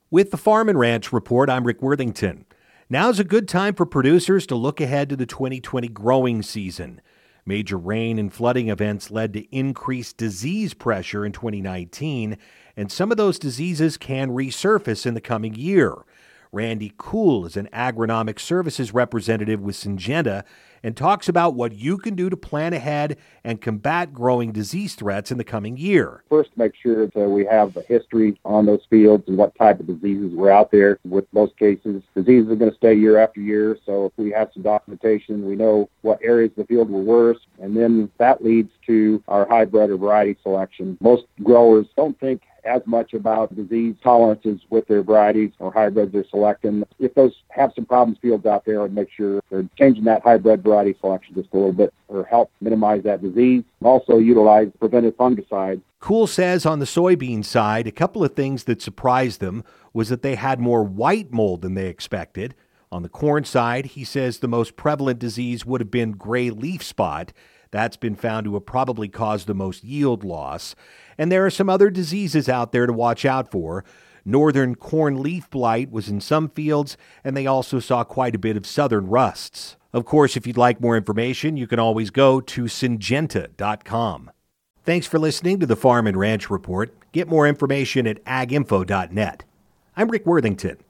With the Farm and Ranch Report, I'm Rick Worthington. Now's a good time for producers to look ahead to the 2020 growing season. Major rain and flooding events led to increased disease pressure in 2019, and some of those diseases can resurface in the coming year. Randy Kuhl is an agronomic services representative with Syngenta and talks about what you can do to plan ahead and combat growing disease threats in the coming year. First, make sure that we have a history on those fields and what type of diseases were out there. With most cases, diseases are going to stay year after year, so if we have some documentation, we know what areas of the field were worse, and then that leads to our hybrid or variety selection. Most growers don't think as much about disease tolerances with their varieties or hybrids they're selecting. If those have some problems fields out there, I'd make sure they're changing that hybrid variety selection just a little bit or help minimize that disease. Also utilize preventive fungicides. Kuhl says on the soybean side, a couple of things that surprised them was that they had more white mold than they expected. On the corn side, he says the most prevalent disease would have been gray leaf spot. That's been found to have probably caused the most yield loss. And there are some other diseases out there to watch out for. Northern corn leaf blight was in some fields, and they also saw quite a bit of southern rusts. Of course, if you'd like more information, you can always go to Syngenta.com. Thanks for listening to the Farm and Ranch Report. Get more information at aginfo.net. I'm Rick Worthington.